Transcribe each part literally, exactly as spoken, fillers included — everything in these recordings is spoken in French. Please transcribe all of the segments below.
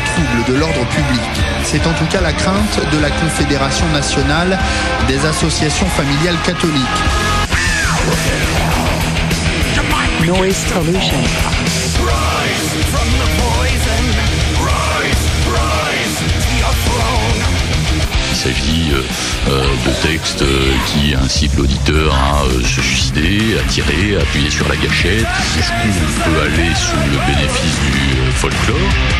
trouble de l'ordre public. C'est en tout cas la crainte de la Confédération nationale des associations familiales catholiques. Noise pollution. Il s'agit euh, de textes euh, qui incitent l'auditeur à euh, se suicider, à tirer, à appuyer sur la gâchette. Est-ce qu'on peut aller sous le bénéfice du euh, folklore ?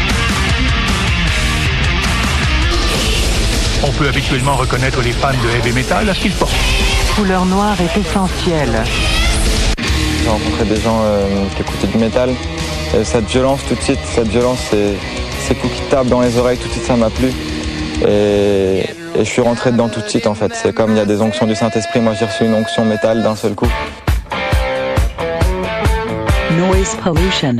On peut habituellement reconnaître les fans de heavy metal à ce qu'ils portent. Couleur noire est essentielle. J'ai rencontré des gens euh, qui écoutaient du métal. Et cette violence, tout de suite, cette violence, c'est, ces coups qui tapent dans les oreilles, tout de suite, ça m'a plu. Et, et je suis rentré dedans tout de suite, en fait. C'est comme il y a des onctions du Saint-Esprit. Moi, j'ai reçu une onction métal d'un seul coup. Noise pollution.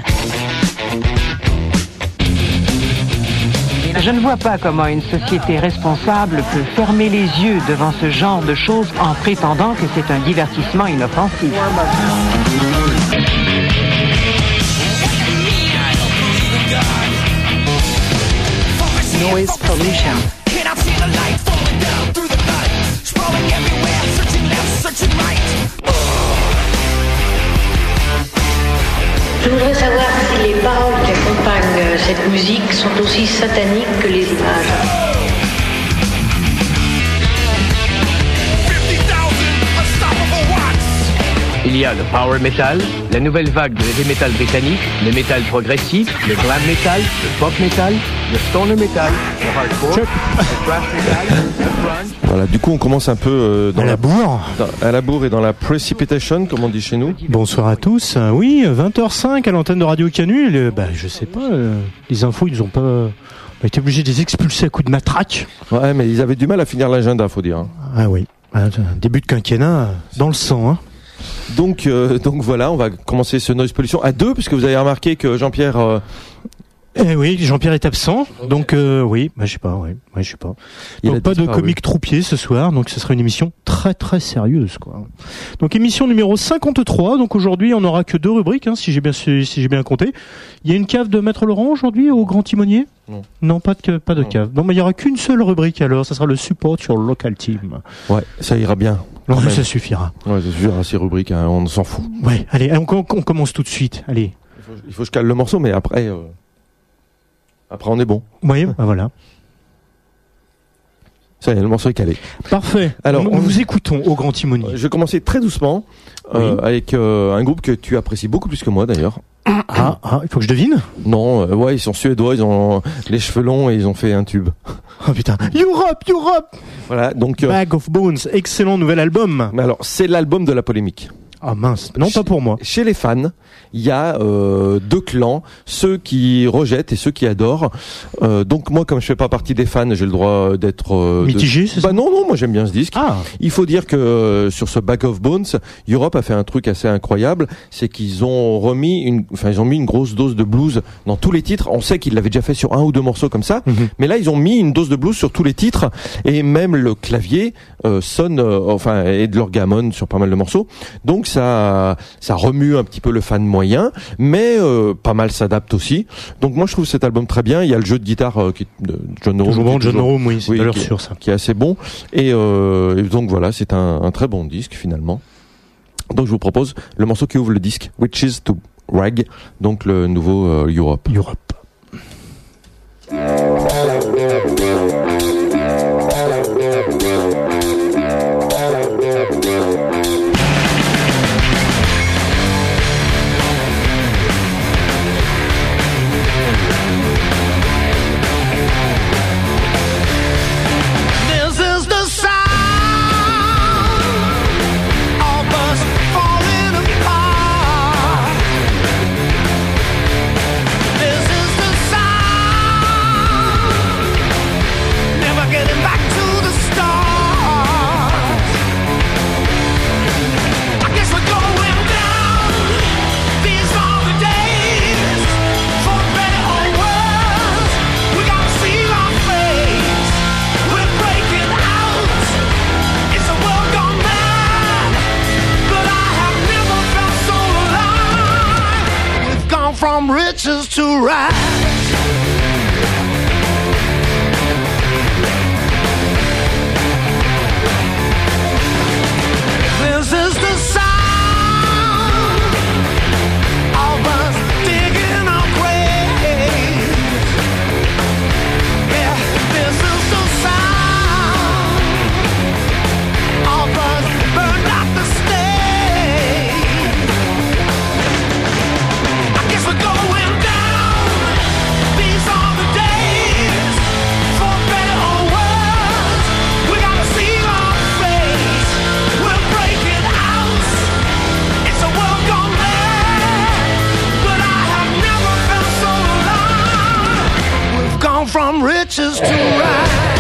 Je ne vois pas comment une société responsable peut fermer les yeux devant ce genre de choses en prétendant que c'est un divertissement inoffensif. Noise pollution. Je voudrais savoir si les paroles qui accompagnent cette musique sont aussi sataniques que les images. Il y a le power metal, la nouvelle vague de heavy metal britannique, le metal progressif, le glam metal, le pop metal, le stoner metal, le hardcore, le thrash metal, le grunge. Voilà, du coup on commence un peu euh, dans à la, la bourre, dans, à la bourre et dans la precipitation, comme on dit chez nous. Bonsoir à tous. Euh, oui, vingt heures cinq à l'antenne de Radio Canu. Le, bah, je sais pas, euh, les infos ils ont pas. On a été obligés de les expulser à coups de matraque. Ouais, mais ils avaient du mal à finir l'agenda, faut dire. Ah oui, ah, début de quinquennat dans le sang, hein. Donc, euh, donc voilà, on va commencer ce Noise Pollution à deux, puisque vous avez remarqué que Jean-Pierre... Euh... Eh oui, Jean-Pierre est absent, donc euh, oui, bah, je sais pas, oui, ouais, je sais pas. Donc pas de comique oui. troupier ce soir, donc ce sera une émission très très sérieuse, quoi. Donc émission numéro cinquante-trois, donc aujourd'hui on n'aura que deux rubriques, hein, si j'ai bien si j'ai bien compté. Il y a une cave de Maître Laurent aujourd'hui au Grand Timonier. Non. Non, pas de pas de non. cave. Non, mais il y aura qu'une seule rubrique alors, ça sera le support sur local team. Ouais, ça ira bien. Non, mais ça suffira. Ouais, ça suffira ces rubriques, hein, on s'en fout. Ouais, allez, on, on, on commence tout de suite. Allez. Il faut, il faut que je cale le morceau, mais après. Euh... Après, on est bon. Oui, bah voilà. Ça y est, le morceau est calé. Parfait. Alors, nous on... vous écoutons au Grand Timonier. Je vais commencer très doucement euh, oui. avec euh, un groupe que tu apprécies beaucoup plus que moi, d'ailleurs. Ah, ah, il faut que je devine. Non, euh, ouais, ils sont suédois, ils ont les cheveux longs et ils ont fait un tube. Oh putain. Europe, Europe. Voilà, donc. Euh... Bag of Bones, excellent nouvel album. Mais alors, c'est l'album de la polémique. Ah mince, non, pas pour moi. Chez les fans, il y a euh, deux clans, ceux qui rejettent et ceux qui adorent. Euh, donc moi, comme je fais pas partie des fans, j'ai le droit d'être euh, mitigé. De... C'est bah ça non, non, moi j'aime bien ce disque. Ah. Il faut dire que euh, sur ce Bag of Bones, Europe a fait un truc assez incroyable, c'est qu'ils ont remis une, enfin ils ont mis une grosse dose de blues dans tous les titres. On sait qu'ils l'avaient déjà fait sur un ou deux morceaux comme ça, mm-hmm. mais là ils ont mis une dose de blues sur tous les titres et même le clavier euh, sonne, euh, enfin et de l'orgamon sur pas mal de morceaux. Donc ça. Ça remue un petit peu le fan moyen, mais euh, pas mal s'adapte aussi. Donc moi je trouve cet album très bien. Il y a le jeu de guitare euh, qui, de John Norum, toujours bon, John Norum, oui, c'est oui, valeur qui, sûre ça, qui est assez bon. Et, euh, et donc voilà, c'est un, un très bon disque finalement. Donc je vous propose le morceau qui ouvre le disque, Witches to Rag, donc le nouveau euh, Europe. Europe. From riches to rise. from riches to rise.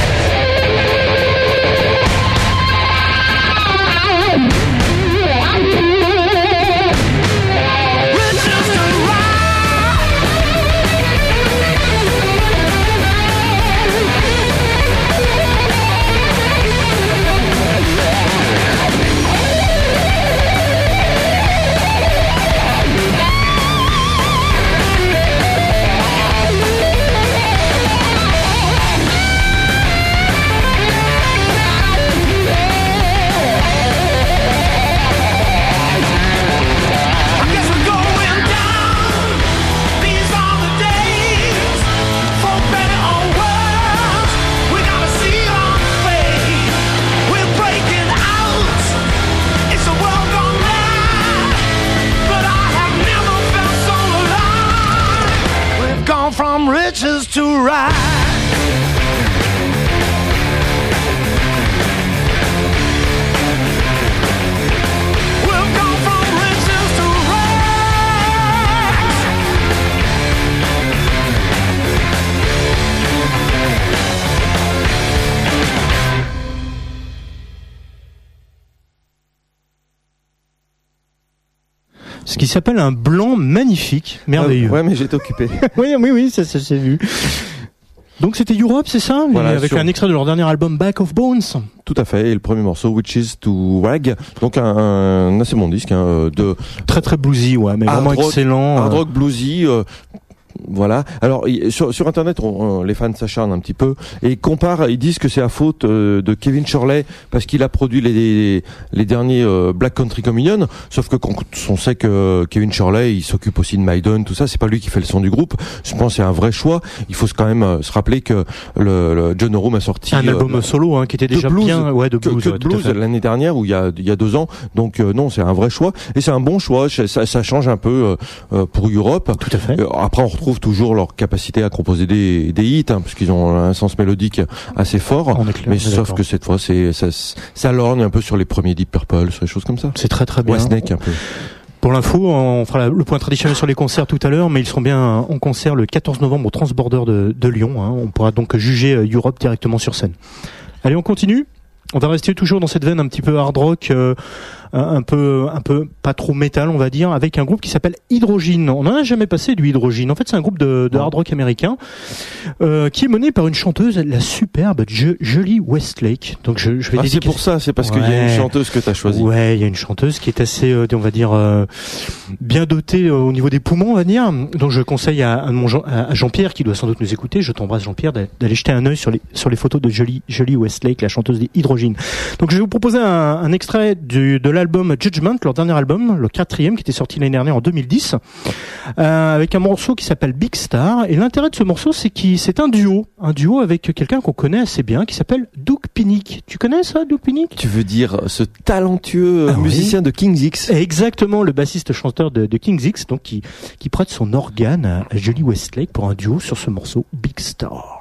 From riches to rise. We've gone from riches to rise. Ce qui s'appelle un blanc magnifique, merveilleux. Ah, ouais, mais j'étais occupé. oui, oui, oui, ça, ça s'est vu. Donc c'était Europe, c'est ça, voilà, avec sur... un extrait de leur dernier album Back of Bones. Tout à fait, et le premier morceau Witches to Rag, donc un, un assez bon disque hein, de très très bluesy, ouais, mais vraiment rock, excellent. Hard euh... rock bluesy. Euh... Voilà. Alors sur, sur internet, on, on, les fans s'acharnent un petit peu et ils comparent. Ils disent que c'est à faute euh, de Kevin Shirley parce qu'il a produit les les, les derniers euh, Black Country Communion. Sauf que quand on sait que Kevin Shirley, il s'occupe aussi de Maiden, tout ça, c'est pas lui qui fait le son du groupe. Je pense que c'est un vrai choix. Il faut quand même euh, se rappeler que le, le John Norum a sorti un album euh, solo hein, qui était déjà blues, bien, ouais, de blues, que, que ouais, de blues l'année dernière ou il y a il y a deux ans. Donc euh, non, c'est un vrai choix et c'est un bon choix. Ça, ça change un peu euh, pour Europe. Tout à fait. Euh, après, on retrouve toujours leur capacité à composer des, des hits, hein, parce qu'ils ont un sens mélodique assez fort. On est clair, mais on est sauf d'accord. que cette fois, c'est ça, ça lorgne un peu sur les premiers Deep Purple, sur les choses comme ça. C'est très très bien. Whitesnake un peu. Pour l'info, on fera le point traditionnel sur les concerts tout à l'heure, mais ils seront bien en concert le quatorze novembre au Transborder de, de Lyon. Hein. On pourra donc juger Europe directement sur scène. Allez, on continue. On va rester toujours dans cette veine un petit peu hard rock, euh, un peu, un peu pas trop métal, on va dire, avec un groupe qui s'appelle Hydrogyne. On n'en a jamais passé du Hydrogyne. En fait, c'est un groupe de, de hard rock américain euh, qui est mené par une chanteuse, la superbe jo- Jolie Westlake. Donc, je, je vais ah, dédicacer... c'est pour ça, c'est parce ouais. qu'il y a une chanteuse que t'as choisie. Ouais, il y a une chanteuse qui est assez, euh, on va dire, euh, bien dotée euh, au niveau des poumons, on va dire. Donc, je conseille à, à, mon Jean, à Jean-Pierre, qui doit sans doute nous écouter, je t'embrasse Jean-Pierre, d'aller jeter un œil sur les, sur les photos de Jolie, Jolie Westlake, la chanteuse des Hydrogyne. Donc je vais vous proposer un, un extrait du, de l'album Judgment, leur dernier album, le quatrième qui était sorti l'année dernière en deux mille dix, euh, avec un morceau qui s'appelle Big Star. Et l'intérêt de ce morceau, c'est qu'il c'est un duo, un duo avec quelqu'un qu'on connaît assez bien, qui s'appelle Doug Pinnick. Tu connais ça, Doug Pinnick? Tu veux dire ce talentueux ah, musicien oui. de King's X? Exactement, le bassiste-chanteur de, de King's X, donc qui, qui prête son organe à, à Jolie Westlake pour un duo sur ce morceau Big Star.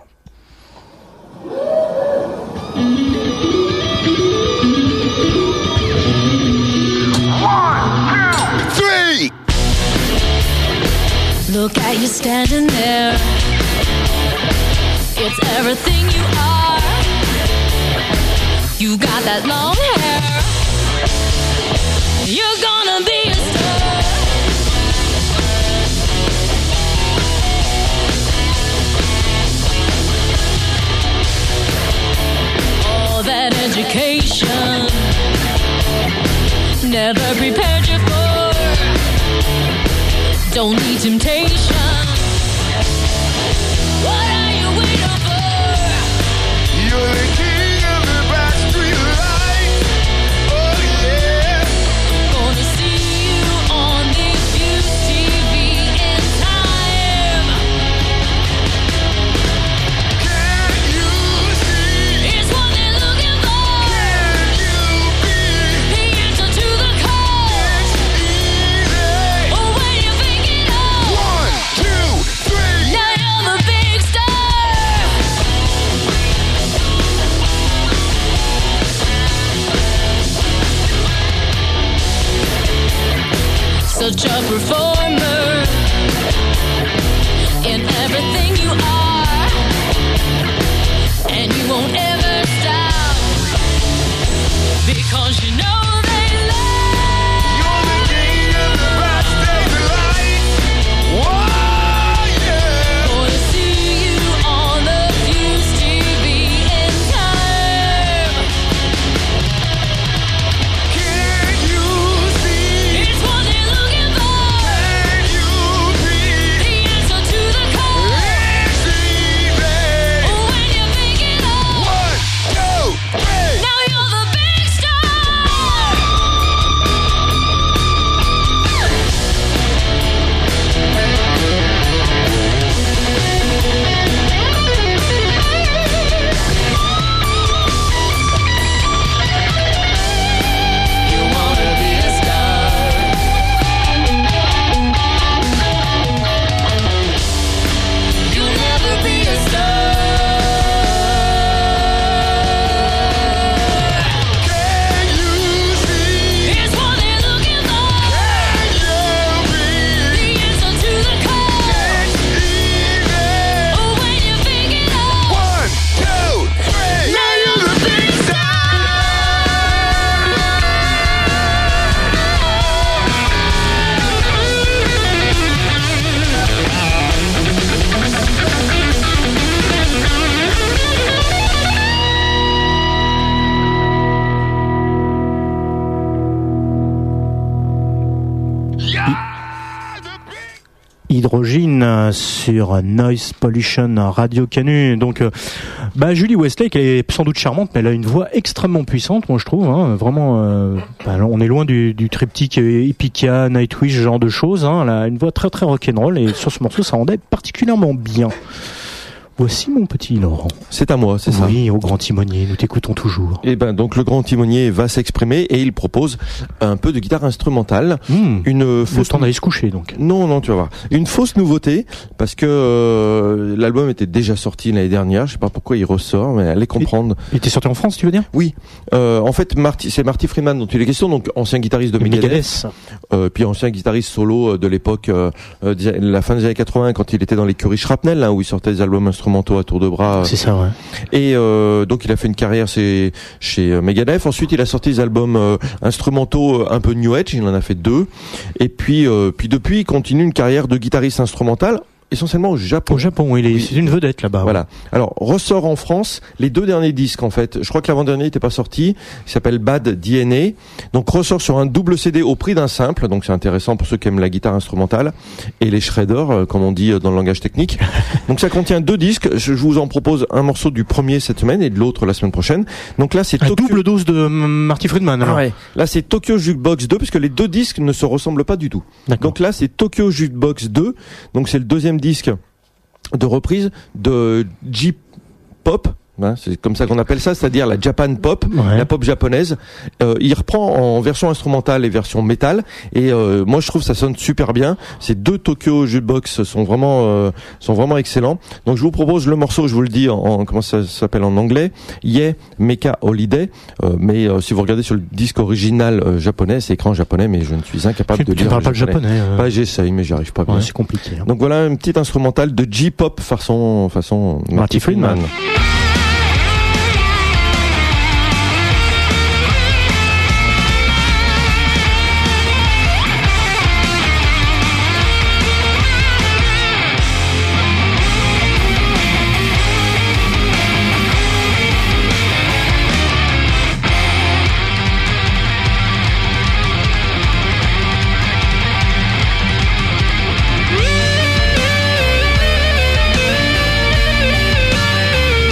Look at you standing there. It's everything you are. You got that long hair. You're gonna be a star. All that education never prepared you for. Don't need temptation. What are you waiting for? You're the king of the backstreet lights. Oh yeah. Gonna see you on the Fuse T V in time. Can you see? It's what they're looking for. Can you be? The answer to the call. It's easy. Oh, when you think it all. One, two, three. Now you're the big star. Such a performer in everything you are. euh, sur Noise Pollution Radio Canu. Donc, euh, bah, Julie Westlake, elle est sans doute charmante, mais elle a une voix extrêmement puissante, moi je trouve. Hein, vraiment, euh, bah, on est loin du, du triptyque Epica, Nightwish, ce genre de choses. Hein, elle a une voix très très rock'n'roll et sur ce morceau, ça rendait particulièrement bien. Voici mon petit Laurent. C'est à moi, c'est ça. Oui, au grand timonier, nous t'écoutons toujours. Et ben donc le grand timonier va s'exprimer et il propose un peu de guitare instrumentale, mmh. une fausse. Le temps d'aller se coucher donc. Non non, tu vas voir. Une fausse nouveauté parce que euh, l'album était déjà sorti l'année dernière. Je sais pas pourquoi il ressort, mais allez comprendre. Il était sorti en France, tu veux dire? Oui. Euh, en fait, Marty, c'est Marty Friedman dont il est question, donc ancien guitariste de Megadeth, euh, puis ancien guitariste solo de l'époque, euh, euh, la fin des années quatre-vingts quand il était dans l'écurie Shrapnel, hein, où il sortait des albums instrumentaux à tour de bras. C'est ça, ouais. Et euh, donc il a fait une carrière chez, chez Megadeth. Ensuite, il a sorti des albums euh, instrumentaux un peu New Age. Il en a fait deux. Et puis, euh, puis depuis, il continue une carrière de guitariste instrumental. Essentiellement au Japon. Au Japon, il est, oui. C'est une vedette là-bas. Voilà. Ouais. Alors, ressort en France les deux derniers disques, en fait. Je crois que l'avant-dernier n'était pas sorti. Il s'appelle Bad D N A. Donc, ressort sur un double C D au prix d'un simple. Donc, c'est intéressant pour ceux qui aiment la guitare instrumentale. Et les shredders, euh, comme on dit dans le langage technique. Donc, ça contient deux disques. Je, je vous en propose un morceau du premier cette semaine et de l'autre la semaine prochaine. Donc là, c'est un Tokyo... double dose de Marty Friedman, alors. Ah ouais. Là, c'est Tokyo Jukebox deux, puisque les deux disques ne se ressemblent pas du tout. D'accord. Donc là, c'est Tokyo Jukebox deux. Donc, c'est le deuxième disque de reprise de J-pop, hein, c'est comme ça qu'on appelle ça, c'est-à-dire la Japan pop, ouais. la pop japonaise. Euh, il reprend en version instrumentale et version métal, et euh, moi je trouve ça sonne super bien. Ces deux Tokyo Jukebox sont vraiment euh, sont vraiment excellents. Donc je vous propose le morceau, je vous le dis en, en comment ça s'appelle en anglais, Yeah Mecha Holiday. Euh, mais euh, si vous regardez sur le disque original euh, japonais, c'est écran japonais, mais je ne suis incapable tu, de tu lire. Tu parles pas le japonais. Euh... Bah, j'essaye, mais j'y arrive pas bien. Ouais, c'est compliqué. Hein. Donc voilà une petite instrumentale de J-pop façon façon Marty, Marty Friedman. Friedman. Woo!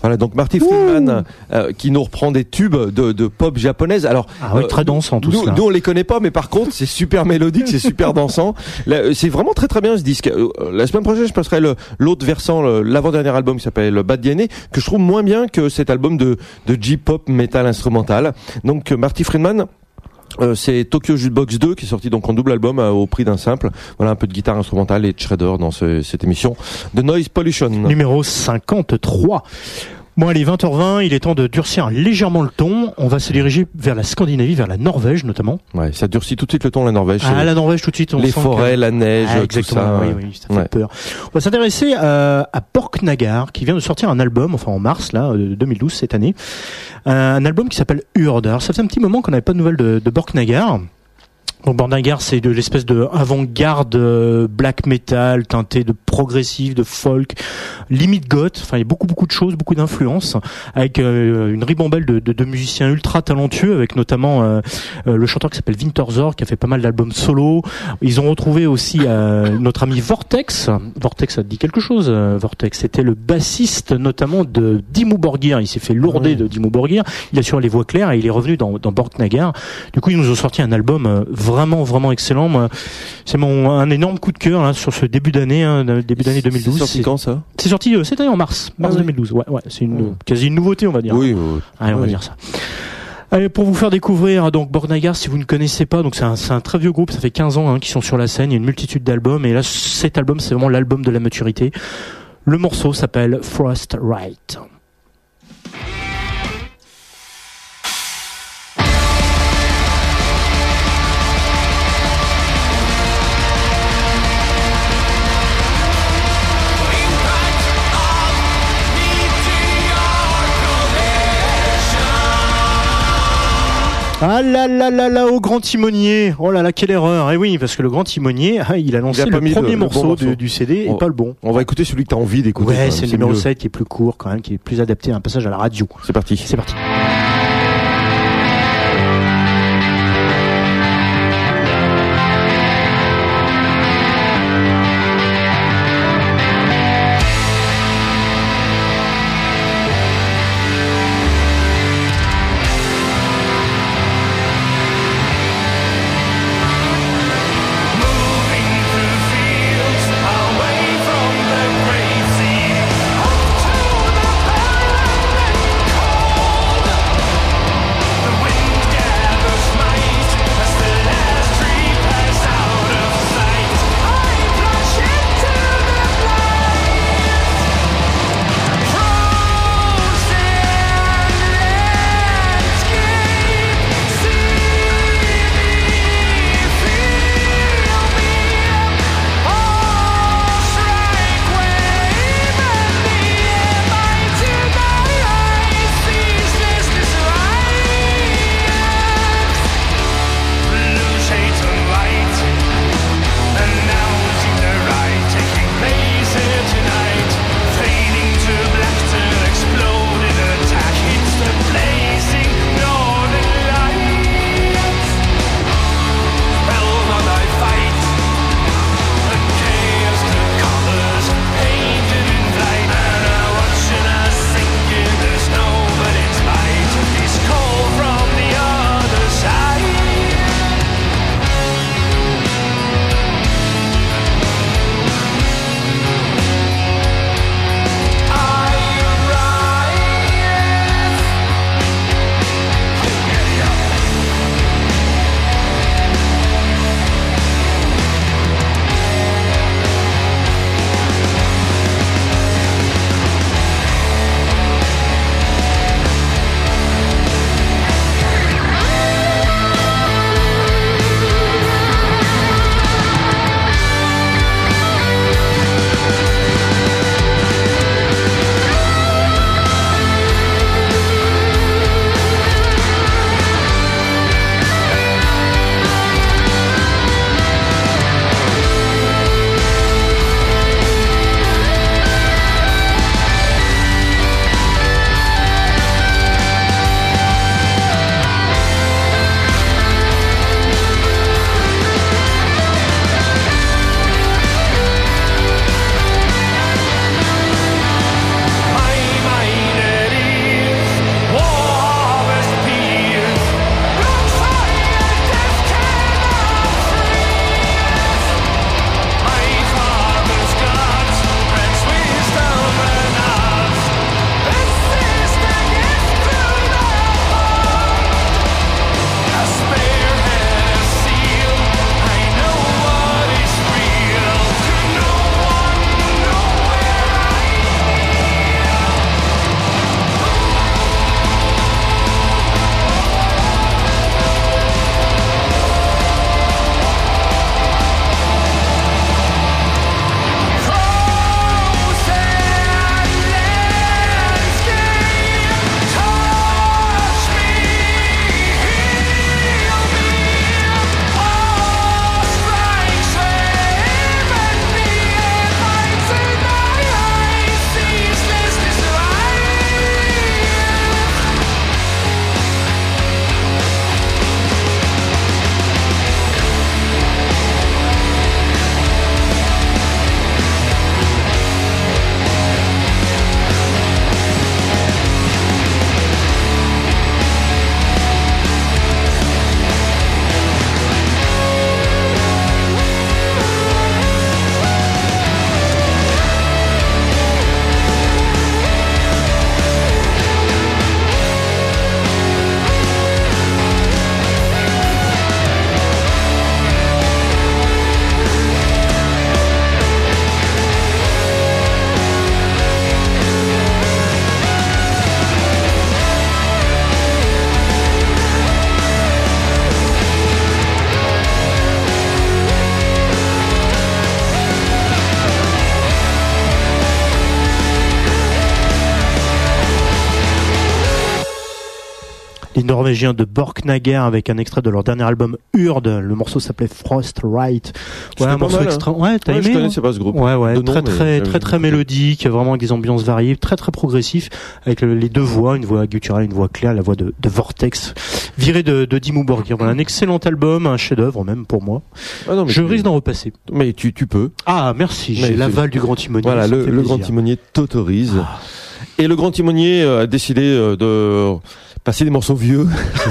Voilà, donc Marty Friedman euh, qui nous reprend des tubes de, de pop japonaise. Alors, ah oui, très dansant tout nous, ça. Nous on les connaît pas, mais par contre c'est super mélodique, c'est super dansant. Là, c'est vraiment très très bien ce disque. Euh, La semaine prochaine, je passerai le, l'autre versant, le, l'avant-dernier album qui s'appelle Bad D N A, que je trouve moins bien que cet album de, de J-pop metal instrumental. Donc Marty Friedman. Euh, c'est Tokyo Jukebox deux qui est sorti donc en double album euh, au prix d'un simple. Voilà, un peu de guitare instrumentale et de shredder dans ce, cette émission de Noise Pollution. Numéro cinquante-trois. Bon, allez, vingt heures vingt, il est temps de durcir légèrement le ton. On va se diriger vers la Scandinavie, vers la Norvège notamment. Ouais, ça durcit tout de suite le ton, la Norvège. Ah, la Norvège tout de suite. On les sent forêts, que... la neige, ah, tout exactement, ça. Oui, oui, ça fait ouais. peur. On va s'intéresser euh, à Borknagar, qui vient de sortir un album, enfin en mars là, euh, deux mille douze cette année, euh, un album qui s'appelle Urd. Alors ça faisait un petit moment qu'on n'avait pas de nouvelles de, de Borknagar. Donc Borknagar, c'est de l'espèce de avant-garde euh, black metal teinté de progressif, de folk, limite goth. Enfin, il y a beaucoup beaucoup de choses, beaucoup d'influences, avec euh, une ribambelle de, de, de musiciens ultra talentueux, avec notamment euh, euh, le chanteur qui s'appelle Winterzor, qui a fait pas mal d'albums solo. Ils ont retrouvé aussi euh, notre ami Vortex. Vortex, ça te dit quelque chose, euh, Vortex. C'était le bassiste notamment de Dimmu Borgir. Il s'est fait lourder ouais. de Dimmu Borgir. Il assure les voix claires et il est revenu dans, dans Borknagar. Du coup, ils nous ont sorti un album euh, vraiment vraiment excellent. Moi, c'est mon un énorme coup de cœur là sur ce début d'année, hein, début d'année deux mille douze. C'est sorti c'est, quand ça? C'est sorti euh, cette année en mars, mars ah, oui. deux mille douze. Ouais, ouais, c'est une mmh. quasi une nouveauté, on va dire. Oui, oui. Allez, on oui. va dire ça. Allez, pour vous faire découvrir donc Borknagar, si vous ne connaissez pas, donc c'est un, c'est un très vieux groupe, ça fait quinze ans hein, qu'ils sont sur la scène. Il y a une multitude d'albums et là, cet album, c'est vraiment l'album de la maturité. Le morceau s'appelle Frost Right. Ah là là là là, au grand timonier. Oh là là, quelle erreur. Eh oui, parce que le grand timonier, ah, il a lancé il a le premier le, morceau, le bon morceau. Du, du C D on, et pas le bon. On va écouter celui que tu as envie d'écouter. Ouais, c'est le numéro mieux. sept qui est plus court quand même, qui est plus adapté à un passage à la radio. C'est parti. C'est parti. Away from the crazy, up to the les Norvégiens de Borknagar avec un extrait de leur dernier album Urd. Le morceau s'appelait Frost Right. Ouais, un morceau mal, extra. hein. Ouais, t'as Ouais, aimé? je connaissais pas ce groupe. Ouais, ouais, De très nom, très mais- très très mélodique, vraiment avec des ambiances variées, très très progressif, avec le- les deux voix, une voix gutturale, une voix claire, la voix de, de Vortex, virée de, de Dimmu Borgir. Voilà, un excellent album, un chef-d'œuvre même pour moi. Ah non, mais Je tu- risque d'en repasser. Mais tu, tu peux. Ah, merci, j'ai Mais l'aval tu- du grand timonier. Voilà, ça le, me fait le plaisir. grand timonier t'autorise. Et le grand timonier euh, a décidé euh, de passer des morceaux vieux.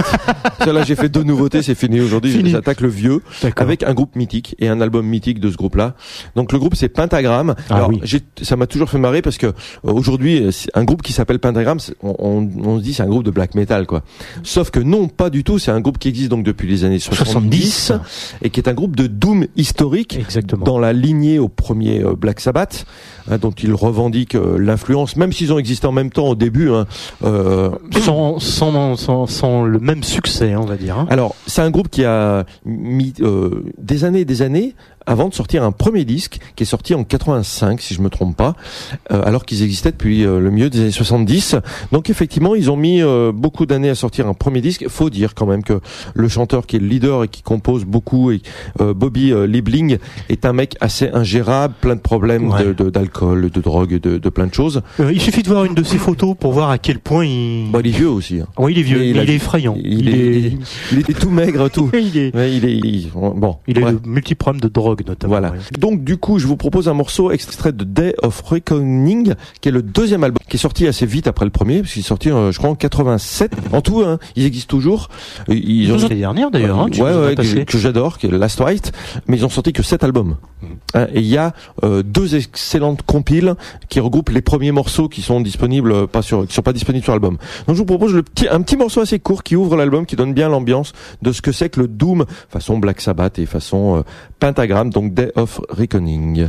Là, j'ai fait deux nouveautés, c'est fini aujourd'hui. Fini. J'attaque le vieux D'accord. avec un groupe mythique et un album mythique de ce groupe-là. Donc le groupe c'est Pentagram. Ah Alors oui. j'ai, ça m'a toujours fait marrer parce que euh, aujourd'hui euh, c'est un groupe qui s'appelle Pentagram, c'est- on, on, on se dit c'est un groupe de black metal quoi. Sauf que non, pas du tout. C'est un groupe qui existe donc depuis les années soixante-dix, soixante-dix. et qui est un groupe de doom historique. Exactement. Dans la lignée au premier euh, Black Sabbath, hein, dont ils revendiquent euh, l'influence, même s'ils ont existé en même temps au début. Hein, euh, Sans, sans, sans, sans le même succès, on va dire. Hein. alors, c'est un groupe qui a mis euh, des années et des années avant de sortir un premier disque qui est sorti en quatre-vingt-cinq, si je me trompe pas, euh, alors qu'ils existaient depuis euh, le milieu des années soixante-dix. Donc effectivement, ils ont mis euh, beaucoup d'années à sortir un premier disque. Faut dire quand même que le chanteur qui est le leader et qui compose beaucoup, et, euh, Bobby euh, Liebling, est un mec assez ingérable, plein de problèmes Ouais. de, de, d'alcool, de drogue, de, de plein de choses. Euh, il suffit de voir une de ses photos pour voir à quel point il. Bon, il est vieux aussi. Hein. Oui, il est vieux, Mais mais il a- il est effrayant. Il, est, il est, il est tout maigre, tout. il est, Ouais, il est, il- bon. il a bref. de multiples problèmes de drogue, notamment. Voilà. ouais. Donc du coup, je vous propose un morceau extrait de Day of Reckoning, qui est le deuxième album, qui est sorti assez vite après le premier, parce qu'il est sorti, euh, je crois, en quatre-vingt-sept. En tout, hein, ils existent toujours. Ils ont L'année dernière, d'ailleurs, hein, tu ouais, nous en as ouais, que, passé. que j'adore, qui est Last Right, mais ils ont sorti que sept albums. Hein, et il y a euh, deux excellentes compiles qui regroupent les premiers morceaux qui sont disponibles, euh, pas sur, qui sont pas disponibles sur l'album. Donc je vous propose le petit, un petit morceau assez court qui ouvre l'album, qui donne bien l'ambiance de ce que c'est que le Doom façon Black Sabbath et façon euh, Pentagram, donc Day of Reckoning.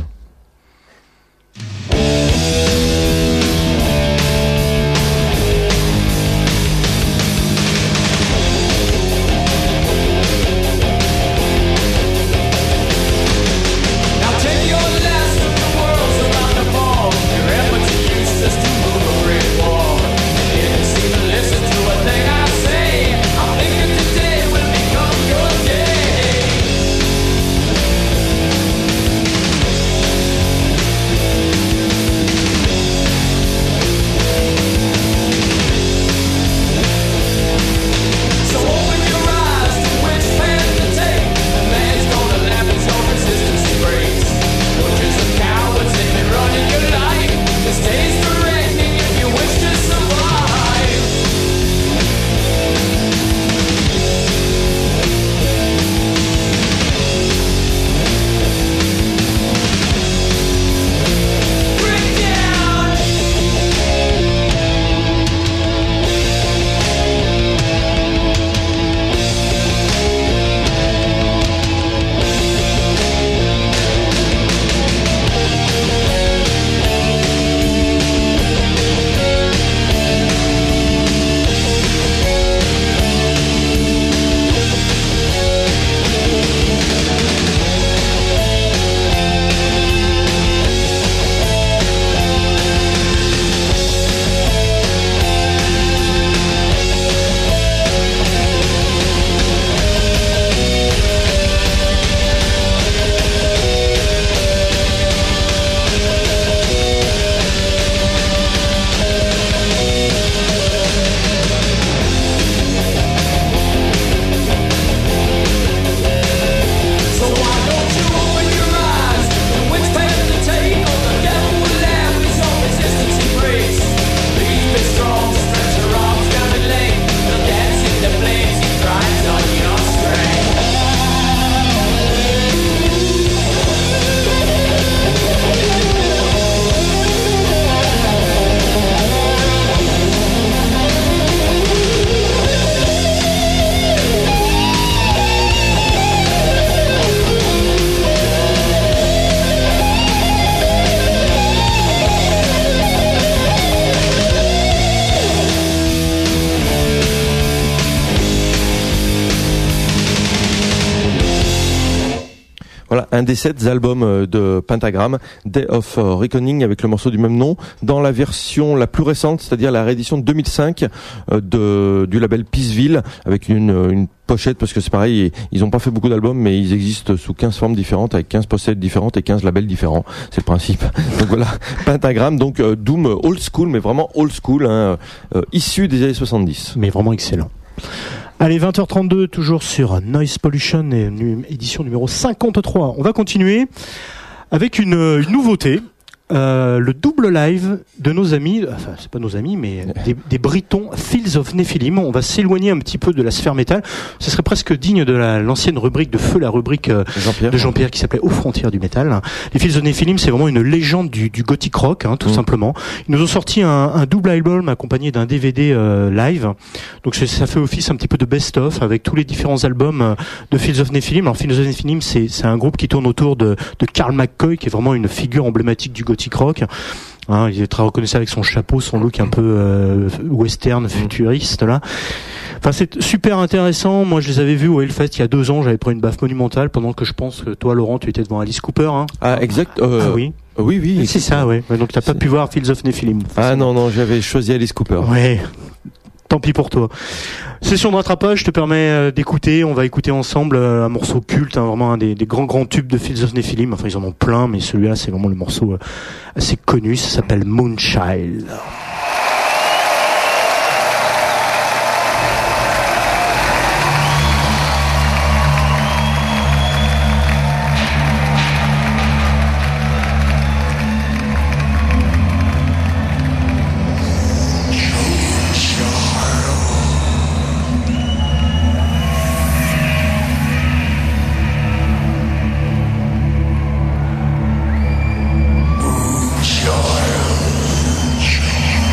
Now take your last from the world's around the ball. Your efforts are useless to move a brick wall. You didn't seem to listen to a thing I say. I'm thinking today will become your day. Voilà, un des sept albums euh, de Pentagram, Day of euh, Reckoning, avec le morceau du même nom, dans la version la plus récente, c'est-à-dire la réédition de deux mille cinq euh, de du label Peaceville, avec une, une pochette, parce que c'est pareil, ils ont pas fait beaucoup d'albums, mais ils existent sous quinze formes différentes, avec quinze pochettes différentes et quinze labels différents. C'est le principe. Donc voilà, Pentagram, donc euh, Doom old school, mais vraiment old school, hein, euh, issu des années soixante-dix. Mais vraiment excellent. Allez, vingt heures trente-deux, toujours sur Noise Pollution, et nu- édition numéro cinquante-trois. On va continuer avec une, une nouveauté. Euh, le double live de nos amis, enfin c'est pas nos amis, mais des, des Britons, Fields of Nephilim. On va s'éloigner un petit peu de la sphère métal. Ce serait presque digne de la, l'ancienne rubrique de feu, la rubrique euh, Jean-Pierre. de Jean-Pierre qui s'appelait Aux frontières du métal. Les Fields of Nephilim, c'est vraiment une légende du, du gothic rock, hein, tout Mmh. simplement. Ils nous ont sorti un, un double album accompagné d'un D V D euh, live. Donc c'est, ça fait office un petit peu de best-of avec tous les différents albums euh, de Fields of Nephilim. Alors Fields of Nephilim, c'est, c'est un groupe qui tourne autour de, de Carl McCoy, qui est vraiment une figure emblématique du gothic rock. Hein, il est très reconnaissable avec son chapeau, son look un peu euh, western, futuriste là. Enfin, c'est super intéressant. Moi, je les avais vus au Hellfest il y a deux ans. J'avais pris une baffe monumentale pendant que je pense que toi, Laurent, tu étais devant Alice Cooper. Hein. Ah, exact. Euh, ah oui. Oui, oui. C'est ça, oui. Ouais, donc t'as pas pu voir Fields of Nephilim. Ah non, non, j'avais choisi Alice Cooper. Ouais. Tant pis pour toi. Session de rattrapage te permet euh, d'écouter. On va écouter ensemble euh, un morceau culte, hein, vraiment un des, des grands grands tubes de Fields of Nephilim. Enfin, ils en ont plein, mais celui-là, c'est vraiment le morceau euh, assez connu. Ça s'appelle Moonchild. Child.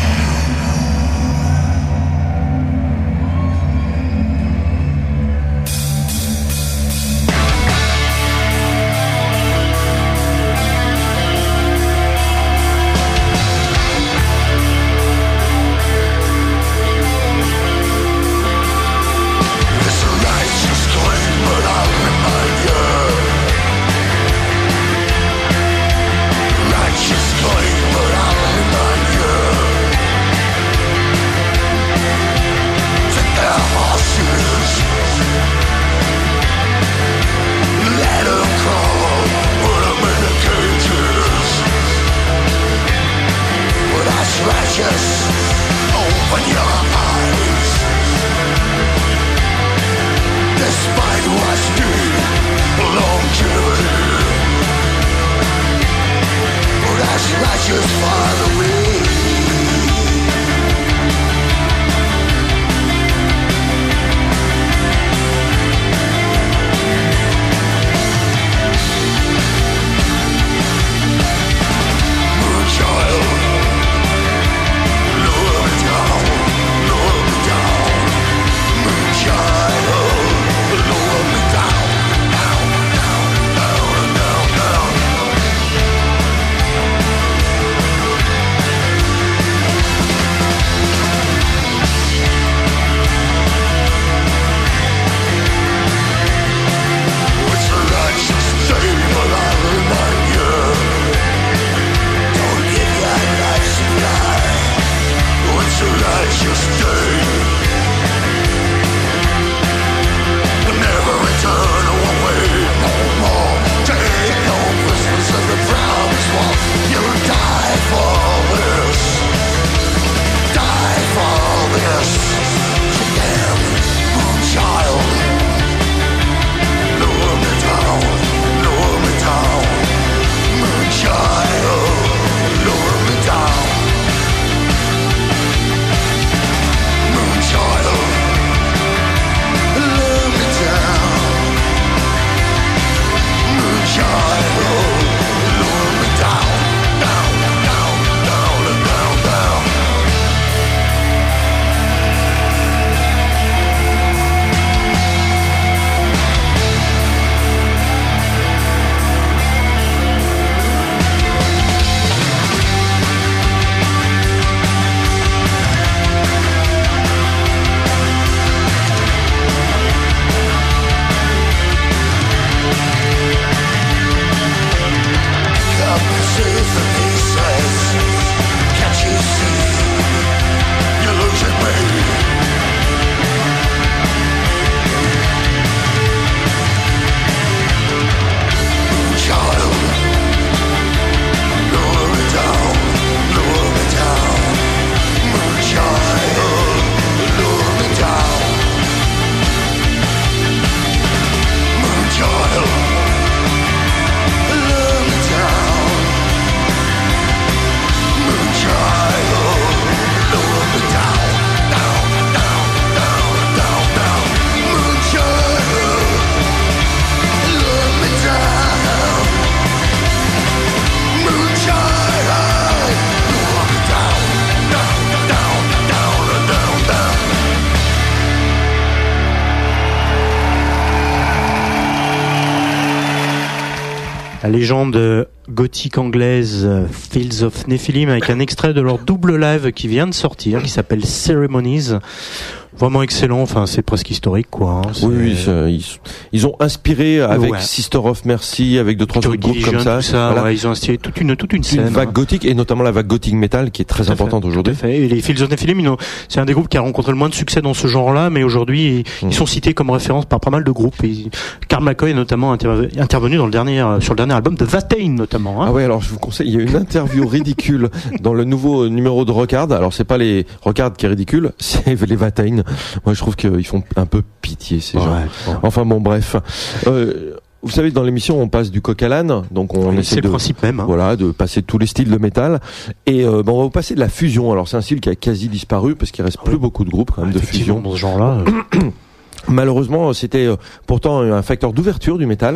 La légende gothique anglaise euh, Fields of Nephilim avec un extrait de leur double live qui vient de sortir, qui s'appelle Ceremonies. Vraiment excellent, enfin c'est presque historique quoi. Hein. Oui, oui ça, ils, ils ont inspiré avec ouais. Sister of Mercy, avec deux trois autres groupes comme ça. Tout ça voilà. ouais, ils ont inspiré toute une toute une scène. Une vague hein. gothique et notamment la vague gothique metal qui est très importante aujourd'hui. Tout à fait. Et les Fields of Nephilim, ils ont- c'est un des groupes qui a rencontré le moins de succès dans ce genre-là, mais aujourd'hui ils, Mm. ils sont cités comme référence par pas mal de groupes. Et Karl McCoy est notamment interve- intervenu dans le dernier euh, sur le dernier album de Watain notamment. Hein. Ah ouais, alors je vous conseille, il y a une interview ridicule dans le nouveau numéro de Rockard. Alors c'est pas les Rockard qui est ridicule, c'est les Watain. Moi je trouve qu'ils font un peu pitié ces Ouais, gens. ouais. Enfin bon bref. Euh, vous savez, dans l'émission, on passe du coq à l'âne, donc on Oui, essaie c'est de, le principe même. Hein. voilà, de passer tous les styles de métal. Et euh, ben, on va vous passer de la fusion. Alors c'est un style qui a quasi disparu parce qu'il reste plus beaucoup de groupes quand même de Effectivement, fusion. dans ce genre-là. euh, Malheureusement, c'était euh, pourtant un facteur d'ouverture du métal.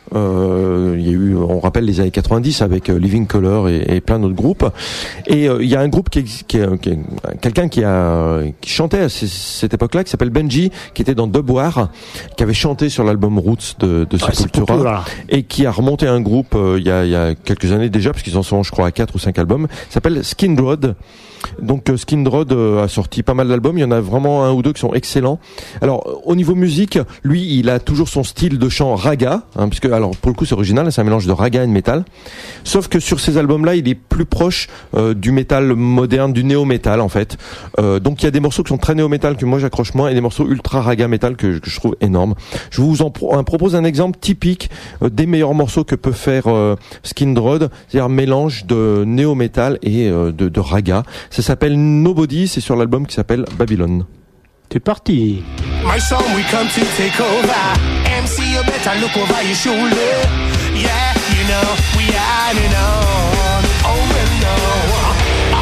Euh, il y a eu, on rappelle les années quatre-vingt-dix avec euh, Living Colour et, et plein d'autres groupes. Et euh, il y a un groupe qui, est- qui, est- qui est- quelqu'un qui a qui chantait à c- cette époque-là, qui s'appelle Benji, qui était dans Dub War, qui avait chanté sur l'album Roots de, de Ouais, Sepultura, Sepultura. et qui a remonté un groupe euh, il y a, il y a quelques années déjà, parce qu'ils en sont, je crois, à quatre ou cinq albums. Il s'appelle Skindred. Donc euh, Skindred euh, a sorti pas mal d'albums. Il y en a vraiment un ou deux qui sont excellents. Alors euh, au niveau musique, lui, il a toujours son style de chant raga, hein, puisque alors pour le coup c'est original, c'est un mélange de raga et de métal. Sauf que sur ces albums-là, il est plus proche euh, du métal moderne, du néo-métal en fait. Euh, donc il y a des morceaux qui sont très néo-métal que moi j'accroche moins, et des morceaux ultra raga métal que, que je trouve énormes. Je vous en pro- en propose un exemple typique euh, des meilleurs morceaux que peut faire euh, Skindred, c'est-à-dire un mélange de néo-métal et euh, de, de raga. Ça s'appelle Nobody, c'est sur l'album qui s'appelle Babylon. C'est parti. My son, we come to take over. M C, you better look over your shoulder. Yeah, you know, we are you know. Oh, well, no.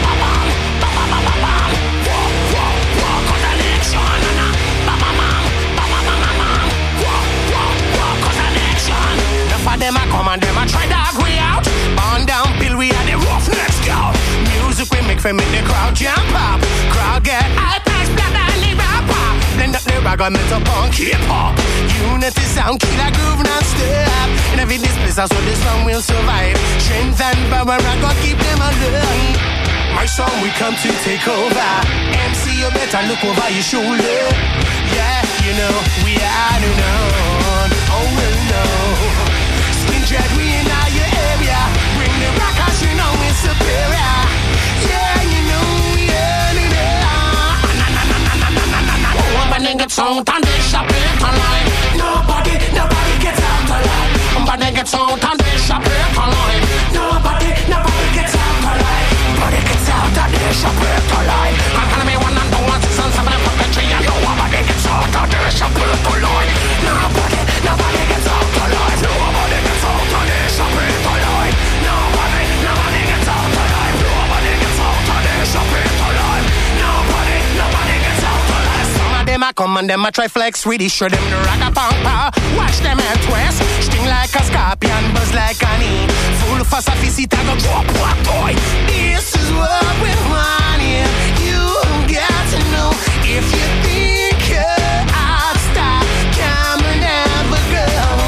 Enough of them a come and them a try to agree out. On down, Bill, we are the roughnecks go. Music we make for make the crowd jump up. Crowd get hype, nice blood and the rapper. Blend up the rag and metal punk hip hop. Unity sound, killer groove non-stop. In every displace, so this song will survive. Strength and power, I gotta keep them alive. My song, we come to take over. M C, you better look over your shoulder. Yeah, you know, we are the known. Oh, well, no. Skin dread, we in our your area. Bring the rock, cause you know it's superior. Yeah, you know, we are the known. Na, na, na, na, na, na, na, na, na. When they get sound and they shop it online. Nobody, nobody gets out alive. When they get sound and they shop it online. Nobody, nobody gets out alive. Nobody gets out and they shop it alive. I'm telling me one and two, one, six and seven and puppetry. And nobody gets out and they shop it alive. Nobody, nobody gets out alive. Nobody gets out and they shop it alive. Nobody, nobody gets out alive. Nobody gets out and they shop it alive. Nobody, nobody gets out alive. Some of them a come and them a try flex with it. Show them the ragga pampa. Watch them head twist. Sting like a scorpion, buzz like an e. Full for sophisticated, go drop what toy. This is what we want here. You got to know if you think you're out stop, come and never go.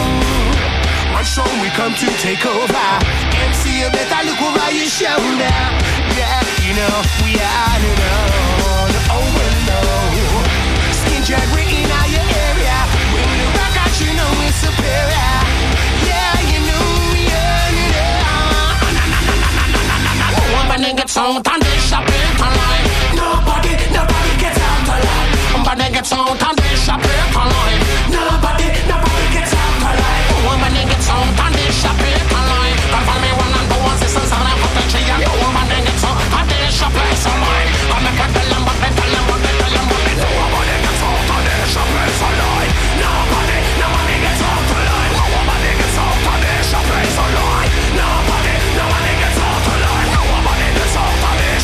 My song, we come to take over. M C, you better look over your shoulder. Yeah, you know, we are the known. Oh, well, no. Skin dread, we in our your area. When the rock out, you know it's superior. Yeah, you know, we are the known. Na, na, na, na, na, na, na, na, na. One man gets out and they shop it online. Nobody, nobody gets out alive. One man gets out and they shop it online. Nobody, nobody gets out alive. One man gets out and they shop it online. Don't follow me one and two, one, six and seven and puppetry. And one man gets out and they shop it online. I make a tell them what they tell them what they tell them what they do. Nobody gets out and they shop it online. Nobody, nobody gets out alive. Nobody gets out and they shop it online. Nobody, nobody gets out alive. Nobody gets out and they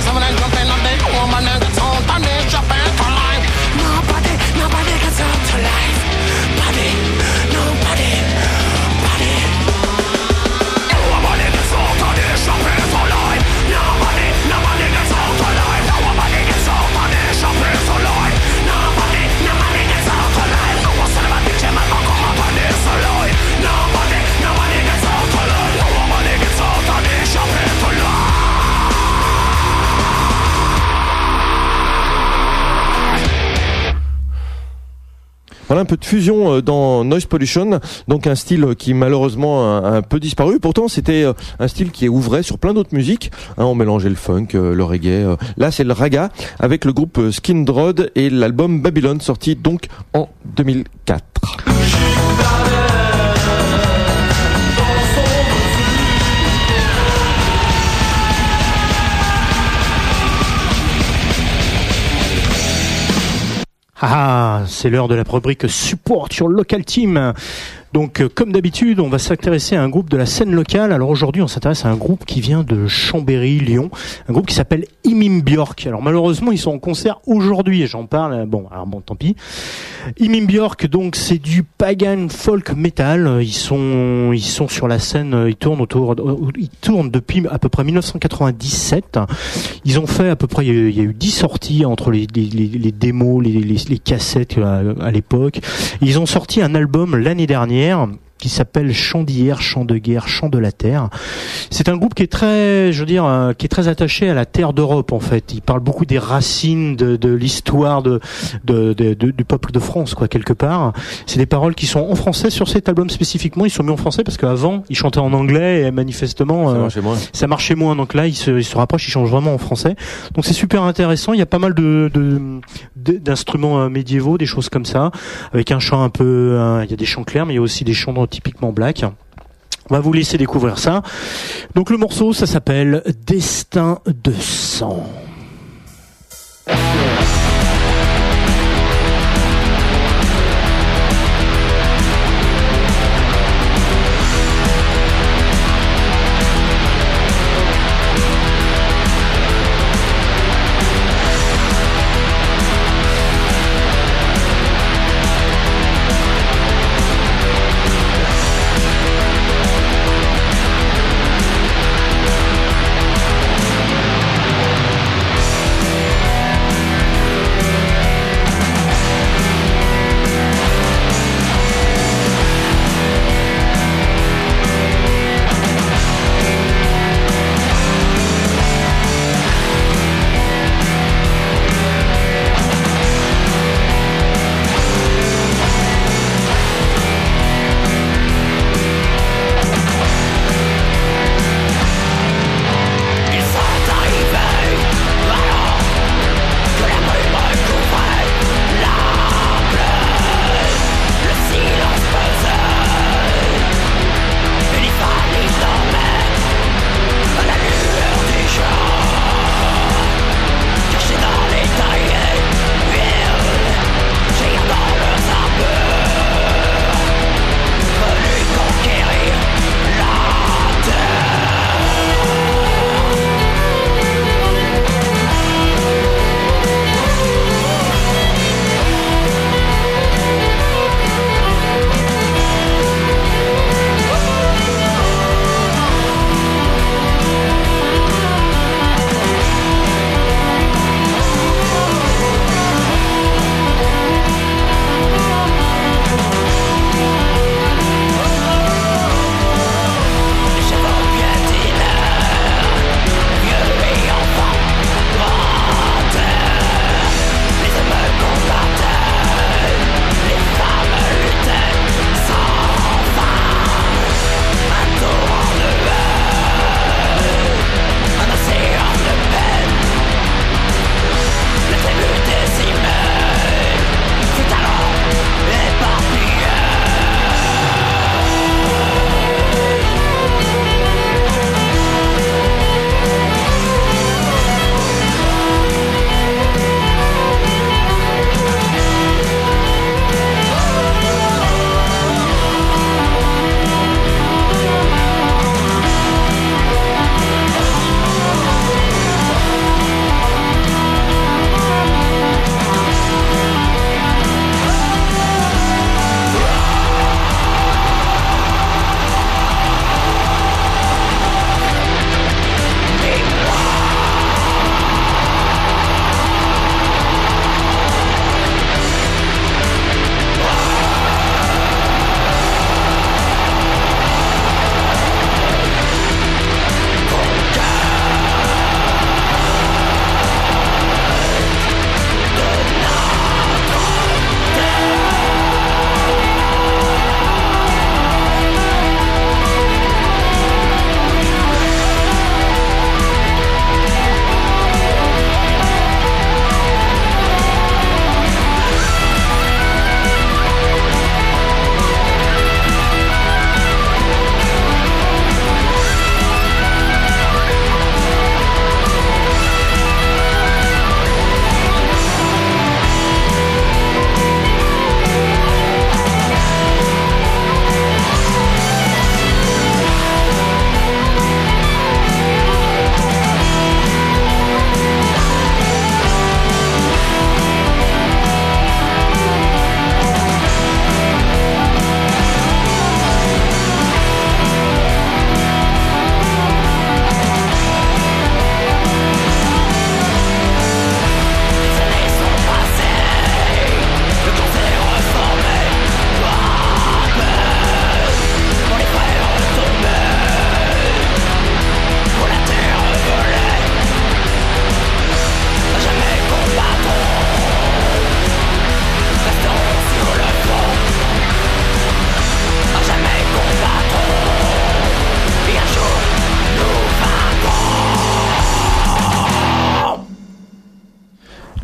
seven and jumping on the woman and gets out and they jumping to life. Nobody, nobody gets out to life. Body, nobody, body. Nobody gets out and they jumping to life. Nobody, nobody gets out to life. Nobody gets out and they jumping to life. Nobody, nobody gets out to life. No one said about the gym and I'll come up on this alive. Nobody, nobody gets out to life. Nobody gets out and they jumping to life. Voilà un peu de fusion dans Noise Pollution, donc un style qui malheureusement a un peu disparu. Pourtant, c'était un style qui ouvrait sur plein d'autres musiques. Hein, on mélangeait le funk, le reggae. Là, c'est le raga avec le groupe Skindred et l'album Babylon, sorti donc en deux mille quatre. Ah, c'est l'heure de la rubrique Support your local team. Donc, euh, comme d'habitude, on va s'intéresser à un groupe de la scène locale. Alors aujourd'hui, on s'intéresse à un groupe qui vient de Chambéry, Lyon. Un groupe qui s'appelle Imim Bjork. Alors malheureusement, ils sont en concert aujourd'hui et j'en parle. Bon, alors bon, tant pis. Imim Bjork, donc, c'est du pagan folk metal. Ils sont, ils sont sur la scène, ils tournent autour, ils tournent depuis à peu près dix-neuf cent quatre-vingt-dix-sept. Ils ont fait à peu près, il y a eu dix sorties entre les, les, les, les démos, les, les, les cassettes à, à l'époque. Ils ont sorti un album l'année dernière qui s'appelle Chant d'hier, Chant de guerre, Chant de la terre. C'est un groupe qui est très, je veux dire, euh, qui est très attaché à la terre d'Europe en fait. Il parle beaucoup des racines de, de l'histoire de, de, de, de du peuple de France quoi quelque part. C'est des paroles qui sont en français sur cet album spécifiquement. Ils sont mis en français parce qu'avant ils chantaient en anglais et manifestement ça euh, marchait moins. Ça marchait moins. Donc là ils se, ils se rapprochent, ils changent vraiment en français. Donc c'est super intéressant. Il y a pas mal de, de, de d'instruments euh, médiévaux, des choses comme ça, avec un chant un peu. Euh, il y a des chants clairs, mais il y a aussi des chants typiquement black. On va vous laisser découvrir ça. Donc le morceau, ça s'appelle Destin de sang. Destin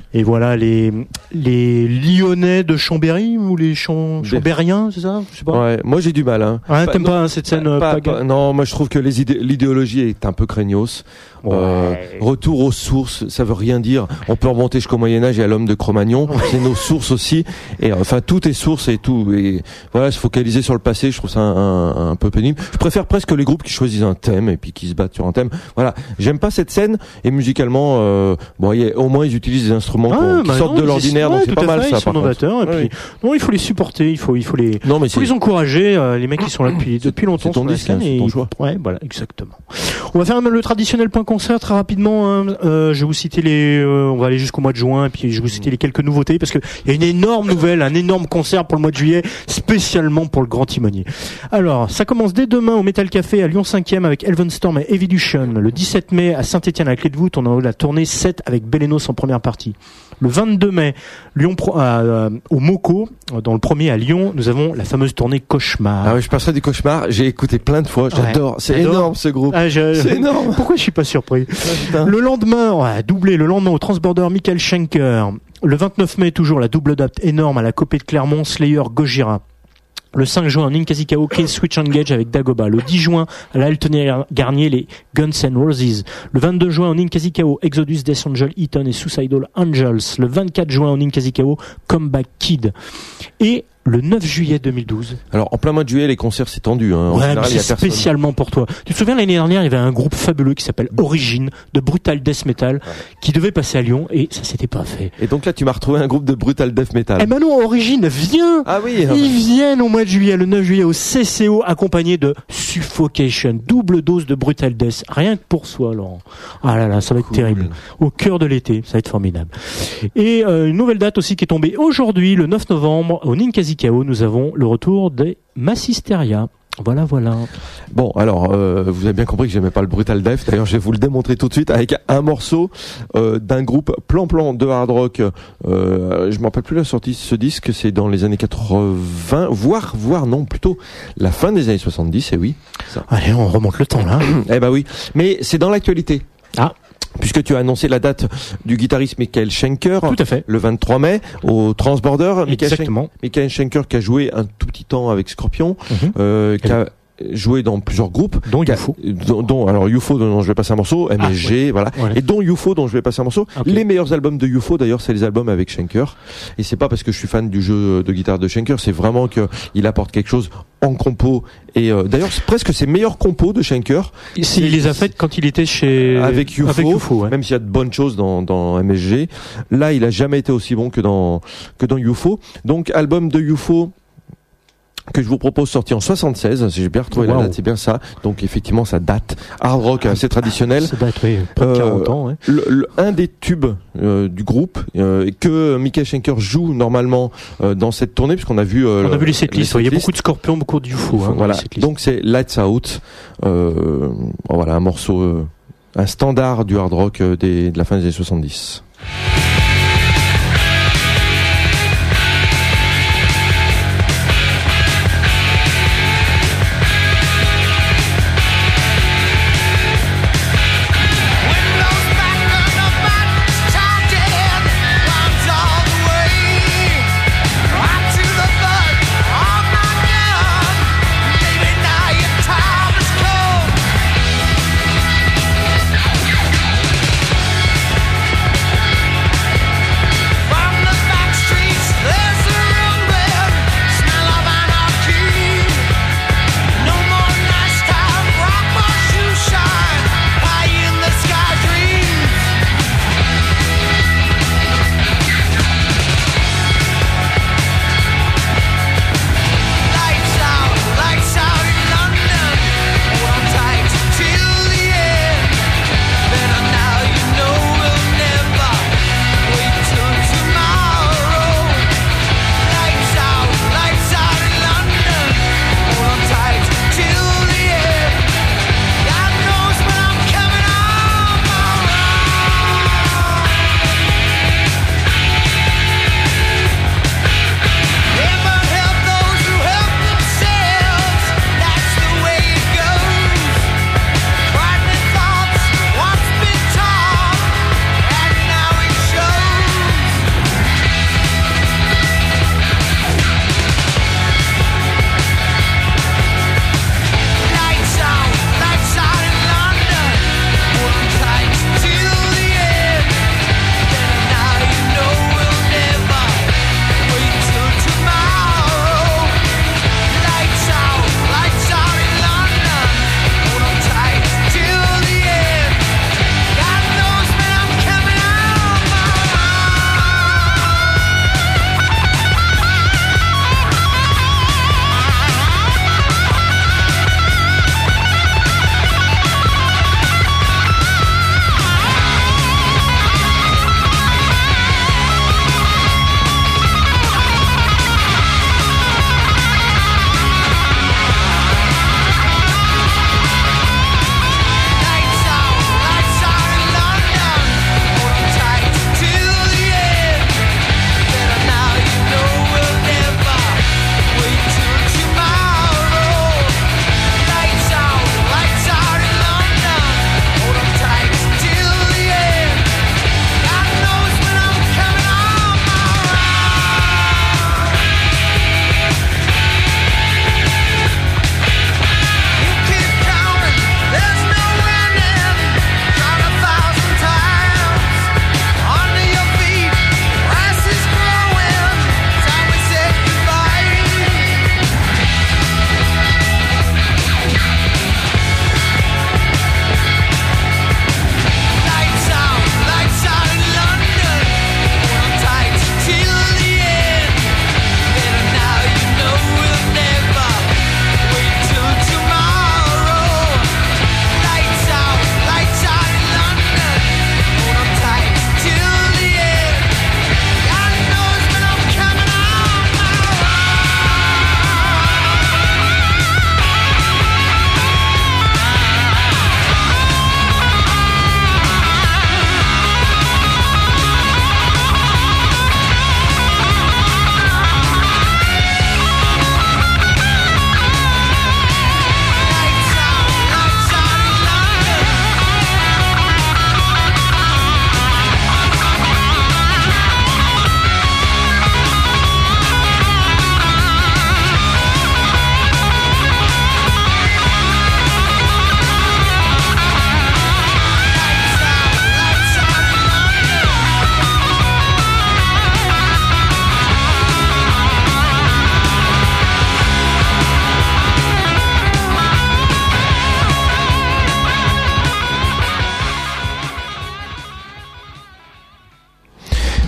Et voilà les les Lyonnais de Chambéry ou les Cham- Chambériens, c'est ça? Je sais pas. Ouais, moi j'ai du mal. Hein. Ouais, t'aimes non, pas hein, cette scène pas, euh, pas, paga- pas- Non, moi je trouve que les idé- l'idéologie est un peu craignos. Ouais. Euh, retour aux sources, ça veut rien dire. On peut remonter jusqu'au Moyen-Âge et à l'homme de Cro-Magnon. Ouais. C'est nos sources aussi. Et enfin, tout est source et tout. Et voilà, se focaliser sur le passé, je trouve ça un, un, un peu pénible. Je préfère presque les groupes qui choisissent un thème et puis qui se battent sur un thème. Voilà, j'aime pas cette scène. Et musicalement, euh, bon, y a, au moins ils utilisent des instruments ah, qui bah sortent non, de l'ordinaire. Ouais, donc c'est pas mal fait, ça. Ils sont novateurs. Et puis, oui. non, il faut les supporter. Il faut, il faut les, non, mais faut les encourager. Euh, les mecs qui sont là depuis depuis longtemps. C'est ton disque, hein, c'est ton choix. Ouais, voilà, exactement. On va faire le traditionnel point concert très rapidement. Hein. Euh, je vais vous citer les. Euh, on va aller jusqu'au mois de juin, et puis je vais vous citer les quelques nouveautés parce que il y a une énorme nouvelle, un énorme concert pour le mois de juillet, spécialement pour le Grand Timonier. Alors, ça commence dès demain au Metal Café à Lyon cinquième avec Elvenstorm et Evilution. Le dix-sept mai à Saint-Étienne à Clé de Voûte, on a la tournée sept avec Belenos en première partie. Le vingt-deux mai, Lyon Pro, euh, au Moco, dans le premier à Lyon, nous avons la fameuse tournée Cauchemar. Ah oui, je passerai du Cauchemar. J'ai écouté plein de fois. J'adore. Ouais, c'est j'adore. énorme ce groupe. Ah, je... C'est énorme. Pourquoi je suis pas surpris? Ah, le lendemain, ouais, doublé. Le lendemain au Transborder, Michael Schenker. Le vingt-neuf mai, toujours la double date énorme à la Copée de Clermont, Slayer, Gojira. Le cinq juin, en Inkazikao, Kill Switch Engage avec Dagoba. Le dix juin, à la Altenay Garnier, les Guns N' Roses. Le vingt-deux juin, en Inkazikao, Exodus, Death Angel, Eaton et Suicidal Angels. Le vingt-quatre juin, en Inkazikao, Comeback Kid. Et le neuf juillet deux mille douze. Alors, en plein mois de juillet, les concerts, c'est tendu. Hein. En Ouais, général, mais il y a c'est personne. spécialement pour toi. Tu te souviens, l'année dernière, il y avait un groupe fabuleux qui s'appelle Origin, de Brutal Death Metal, ouais. qui devait passer à Lyon, et ça s'était pas fait. Et donc là, tu m'as retrouvé un groupe de Brutal Death Metal. Eh ben non, Origin vient. Ah oui. Ils viennent au mois de juillet, le neuf juillet, au C C O, accompagné de Suffocation, double dose de Brutal Death. Rien que pour soi, Laurent. Ah là là, ça va être cool. terrible. Au cœur de l'été, ça va être formidable. Et euh, une nouvelle date aussi qui est tombée aujourd'hui, le neuf novembre, au Ninkazikao, nous avons le retour des Massisteria. Voilà, voilà. Bon, alors, euh, vous avez bien compris que j'aimais pas le Brutal Death. D'ailleurs, je vais vous le démontrer tout de suite avec un morceau euh, d'un groupe plan-plan de hard rock. Euh, je me rappelle plus la sortie de ce disque. C'est dans les années quatre-vingts, voire, voire non, plutôt la fin des années soixante-dix. Et oui. Ça. Allez, on remonte le temps là. Eh ben oui. Mais c'est dans l'actualité. Ah. Puisque tu as annoncé la date du guitariste Michael Schenker. Tout à fait. Le vingt-trois mai, au Transborder. Exactement. Michael, Schen- Michael Schenker qui a joué un tout petit temps avec Scorpion, Mm-hmm. euh, qui a joué dans plusieurs groupes. Dont qui a- U F O. Dont, dont- alors U F O dont je vais passer un morceau, M S G, Ah, ouais. voilà. Ouais. Et dont U F O dont je vais passer un morceau. Okay. Les meilleurs albums de U F O d'ailleurs, c'est les albums avec Schenker. Et c'est pas parce que je suis fan du jeu de guitare de Schenker, c'est vraiment que il apporte quelque chose en compo. Et euh, d'ailleurs, c'est presque ses meilleurs compos de Schenker. Il les a faites quand il était chez avec U F O, avec U F O, ouais. même s'il y a de bonnes choses dans, dans M S G. Là, il a jamais été aussi bon que dans que dans U F O. Donc, album de U F O que je vous propose sorti en soixante-seize, si j'ai bien retrouvé Wow. la date, c'est bien ça. Donc effectivement, ça date. Hard rock assez traditionnel. Ça date, oui, près de quarante ans, ouais. Le, le- un des tubes euh, du groupe euh, que Michael Schenker joue normalement euh, dans cette tournée, puisqu'on a vu. Euh, On a vu les setlists. ouais. Il y a setlists. beaucoup de Scorpions, beaucoup de U F O. Hein, Voilà. dans les setlists. Donc c'est Lights Out. Euh, voilà, un morceau, euh, un standard du hard rock euh, des, de la fin des années soixante-dix. Time has come.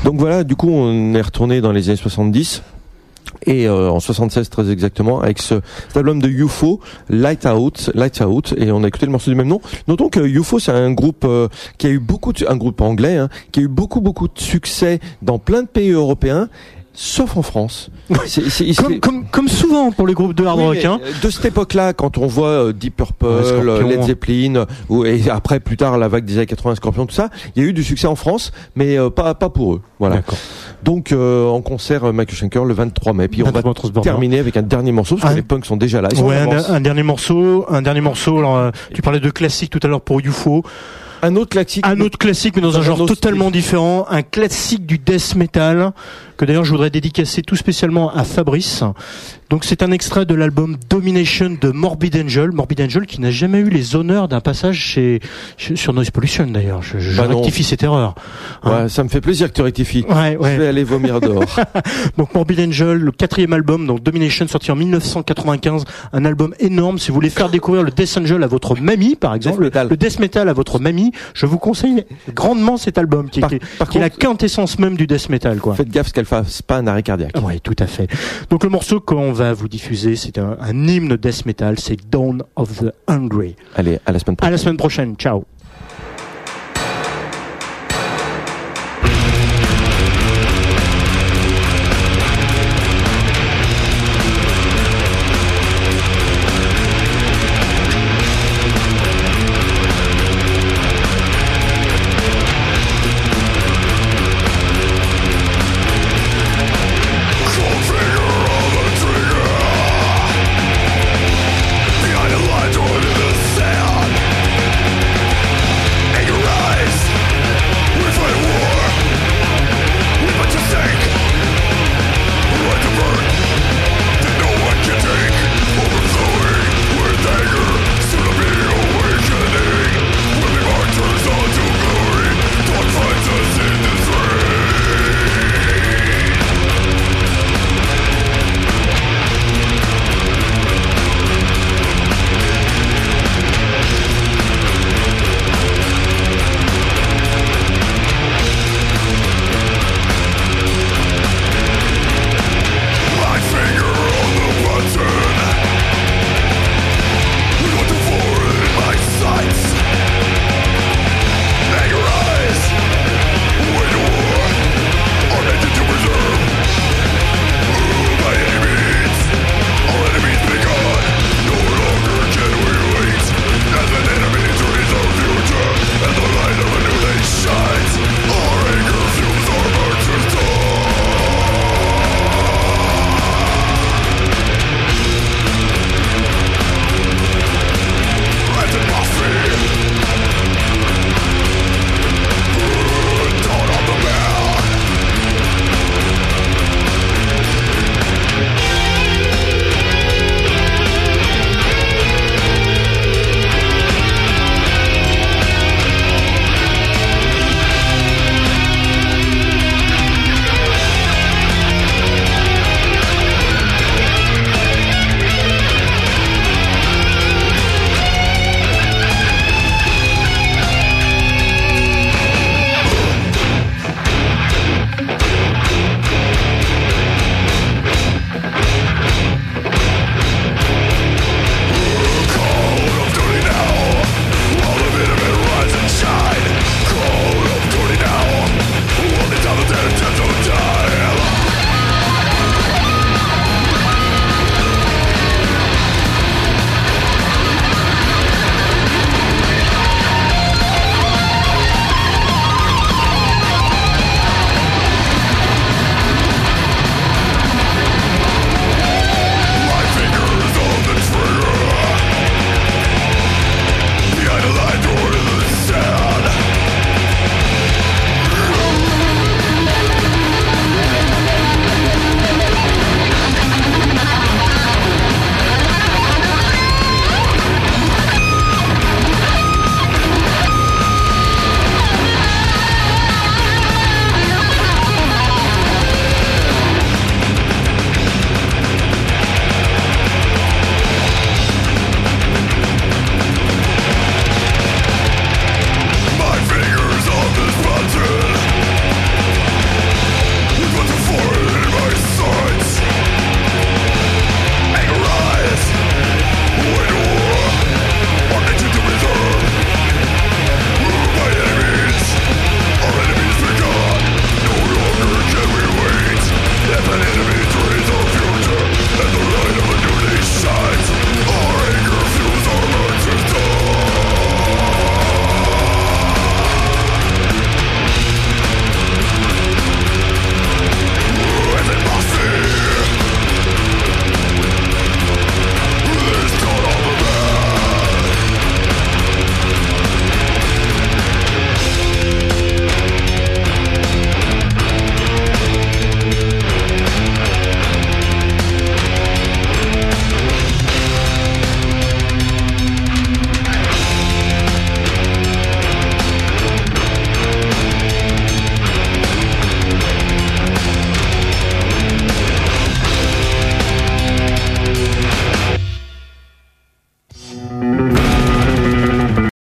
Donc voilà, du coup, on est retourné dans les années soixante-dix. Et euh, en soixante-seize très exactement, avec ce, cet album de U F O, Light Out, Light Out, et on a écouté le morceau du même nom. Notons que U F O, c'est un groupe euh, qui a eu beaucoup, de, un groupe anglais, hein, qui a eu beaucoup beaucoup de succès dans plein de pays européens. Sauf en France. C'est, c'est, comme, comme, comme souvent pour les groupes de hard oui, rock. Hein. De cette époque-là, quand on voit euh, Deep Purple, ouais, Led Zeppelin, ou, et après plus tard la vague des années quatre-vingts, Scorpion, tout ça, il y a eu du succès en France, mais euh, pas pas pour eux. Voilà. D'accord. Donc euh, en concert euh, Michael Schenker le vingt-trois mai. Puis on va terminer avec un dernier morceau parce que un... les punks sont déjà là. Ils ouais, sont un, un dernier morceau, un dernier morceau. Alors, euh, tu parlais de classique tout à l'heure pour U F O. Un autre classique. Un autre classique, mais dans un, un genre totalement style. différent. Un classique du death metal, que d'ailleurs je voudrais dédicacer tout spécialement à Fabrice. Donc c'est un extrait de l'album Domination de Morbid Angel. Morbid Angel qui n'a jamais eu les honneurs d'un passage chez, chez sur Noise Pollution d'ailleurs. Je, je bah rectifie cette erreur. Hein. Ouais, ça me fait plaisir que tu rectifies. Ouais, ouais. Je vais aller vomir dehors. Donc Morbid Angel, le quatrième album, donc Domination, sorti en dix-neuf cent quatre-vingt-quinze. Un album énorme. Si vous voulez faire découvrir le Death Angel à votre mamie, par exemple, death le, le Death Metal à votre mamie, je vous conseille grandement cet album qui, par, qui, par qui contre, est la quintessence même du Death Metal, quoi. Faites gaffe qu'elle fasse pas un arrêt cardiaque. Oui, tout à fait. Donc le morceau qu'on va vous diffuser, c'est un, un hymne Death Metal, c'est Dawn of the Hungry. Allez, à la semaine prochaine. À la semaine prochaine. Ciao.